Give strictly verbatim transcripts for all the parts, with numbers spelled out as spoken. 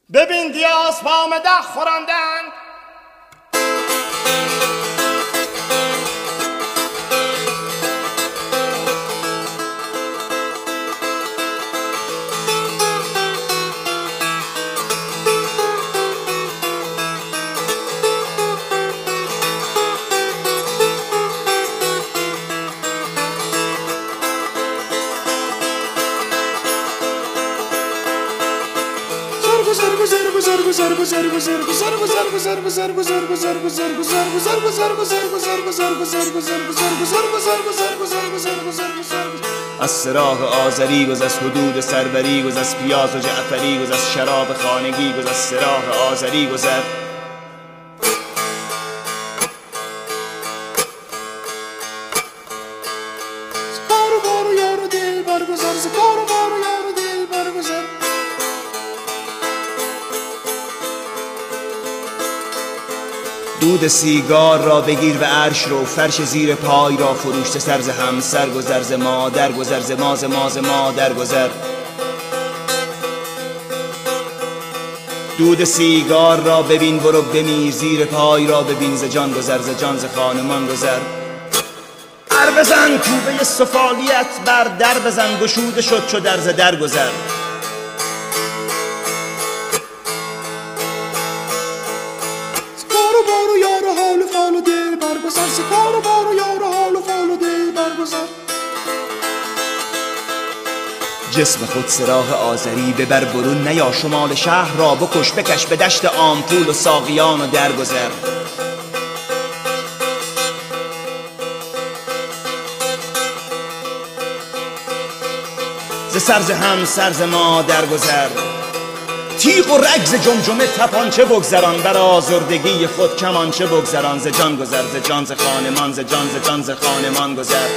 ببین دیاز با مدح خورندند، از سراح آذری گذر، از حدود سروری گذر، از پیاز و جعفری گذر، از شراب خانگی گذر، از سراح آذری گذر. دود سیگار را بگیر و عرش رو، فرش زیر پای را فروشته سر ز همسر گذر، ز مادر گذر، ز ما ز ما ز مادر گذر. دود سیگار را ببین برو بمیر، زیر پای را ببین، ز جان گذر، ز جان ز خانمان گذر. در بزن کوبه سفالیت بر در بزن، گشوده شد چو در ز در گذر. جسم خود سراح آذری ببر برون، نیا شمال شهر را بکش بکش، به دشت آمپول و ساقیان و درگذر. ز سر ز هم سر ز ما درگذر. تیغ و رگ ز جمجمه تپانچه بگذران، بر آزردگی خود کمانچه بگذران. ز جان گذر، ز جان ز خانمان، ز جان ز جان ز خانمان گذر.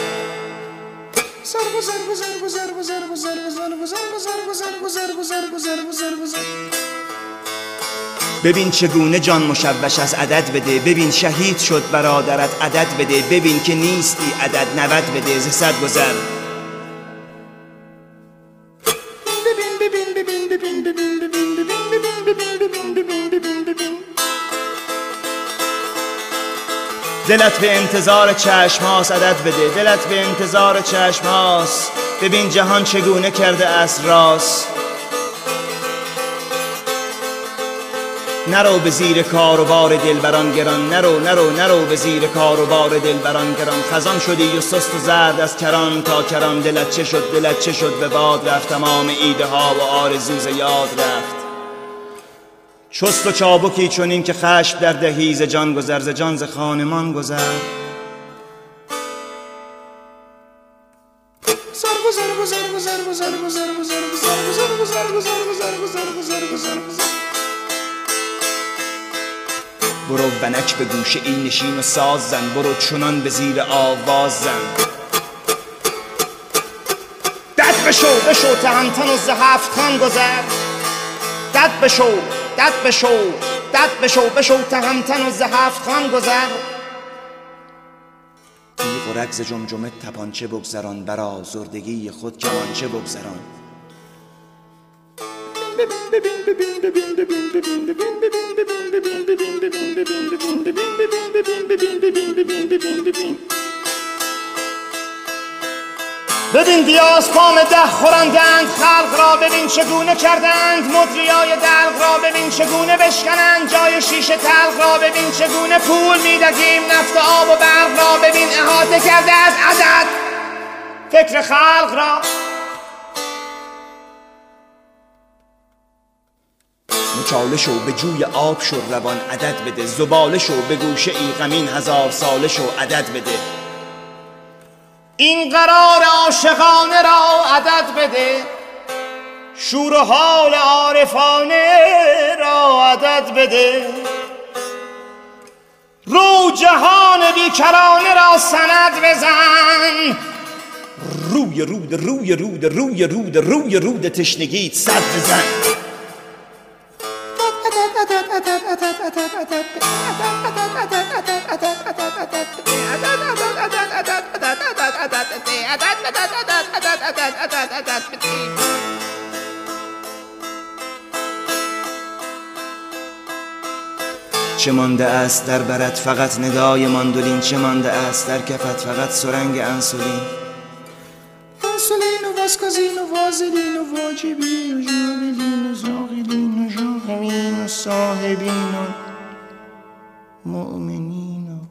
ببین چگونه جان مشوش از عدد بده، ببین شهید شد برادرت عدد بده، ببین که نیستی عدد نود بده، ز صد گذر. دلت به انتظار چشم هاست عدد بده، دلت به انتظار چشم هاست. ببین جهان چگونه کرده است راست. نرو به زیر کار و بار دلبران گران، نرو نرو نرو به زیر کار و بار دلبران گران. خزان شدی و سست و زرد از کران تا کران، دلت چه شد دلت چه شد به باد رفت، تمام ایده ها و آرزوز یاد رفت. چست و چابکی چنین که خشم در دهی، ز جان گذر، ز جان ز خانمان گذر. برو ونک به گوشه این نشین و ساز زن، برو چنان به زیر آواز زن. دد بشو بشو تهمتن و ز هفت خان گذر. دد بشو دد بشو دد بشو بشو تهمتن و ز هفت خان گذر. تیغ و رگ ز جمجمه تپانچه بگذران، بر آزردگی خود کمانچه بگذران. ببین دیاز پا مدح خورندند، خلق را ببین چگونه کردند مدریای دلق را، ببین چگونه بشکنند جای شیشه تلق را، ببین چگونه پول میدهیم نفت آب و برق را، ببین احاطه کرده از عدد فکر خلق را. مچاله شو به جوی آب شو روان عدد بده، زباله شو به گوشه ای غمین هزار ساله شو عدد بده. این قرار عاشقانه را عدد بده، شور و حال عارفانه را عدد بده. رو جهان بیکرانه را سند بزن، روی رود روی رود روی رود روی رود تشنگیت صد بزن. چه مانده است در برت فقط ندای ماندولین، چه مانده است در کفت فقط سرنگ انسولین. انسولین و واسکازین و وازلین و واجبین و ژاولین و زاغلین و ژاهمین و صاحبین و مؤمنین و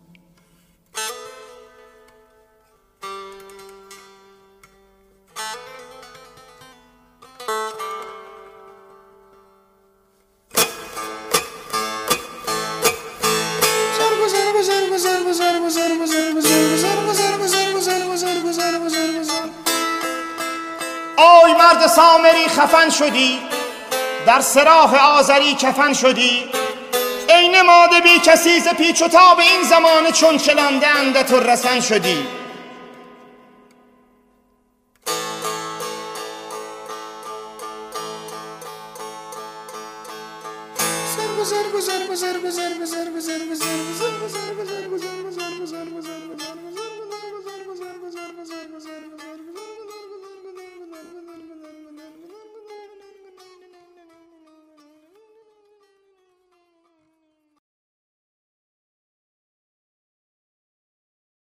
آی مرد سامری خفن شدی، در سراح آذری کفن شدی، ای نماد بی کسی ز پیچ و تاب این زمانه چون چلانده اندت و رسن شدی.